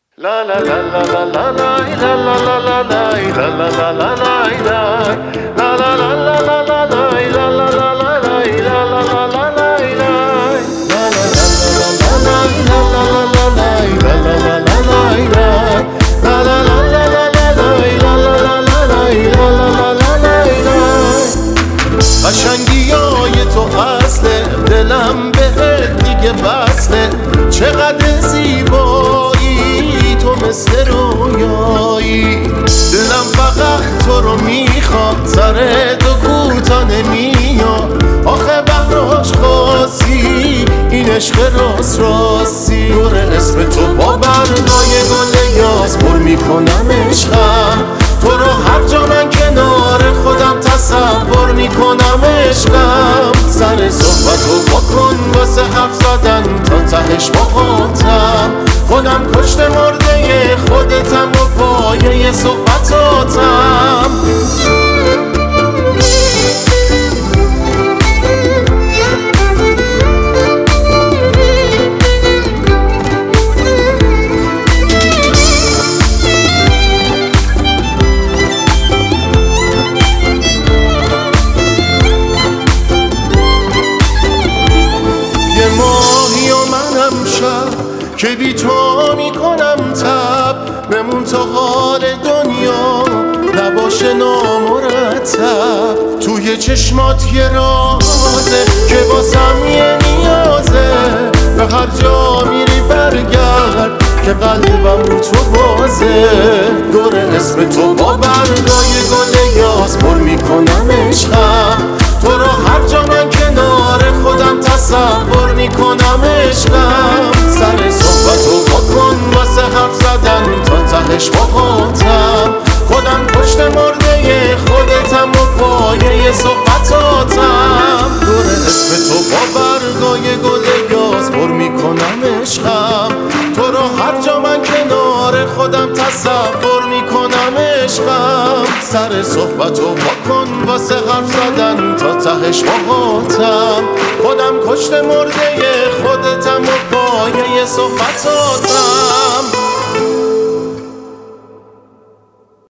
La la la la la la la la la la la la la la la la قشنگیای تو اصله دلم بهت دیگه وصله چقدر زیبایی تو مثل رویایی دلم فقط تو رو میخواد سر تو کوتا نمیاد آخه بهراش خاصی این عشق راست راستی دور اسم تو با برگای گل یاس پر میکنم عشقم تو رو هر جا من کنار خودم تصور میکنم عشقم سر صحبتو بکن واسه حرف زدن تا تهش باهاتم خودم کشته مرده خودتم و پایه صحبتاتم که بی تو میکنم تب بمون تا حال دنیا نباشه نامرتب توی چشمات یه رازه که باسم یه نیازه به هر جا میری برگرد که قلبم رو تو بازه دور اسم تو با برگای گل یاس پر میکنم عشقم تو رو هر جا من کنار خودم تصور میکنم عشقم سر صحبتو بکن واسه حرف زدن تا تهش باهاتم خودم پشت مرده خودتم و پایه صحبتاتم دور اسم تو با برگای گل یاس پر میکنم عشقم تو رو هر جا من کنار خودم تصور میکنم عشقم سر صحبتو بکن واسه حرف زدن تا تهش باهاتم خودم کشته مرده خودتم و پایه صحبتاتم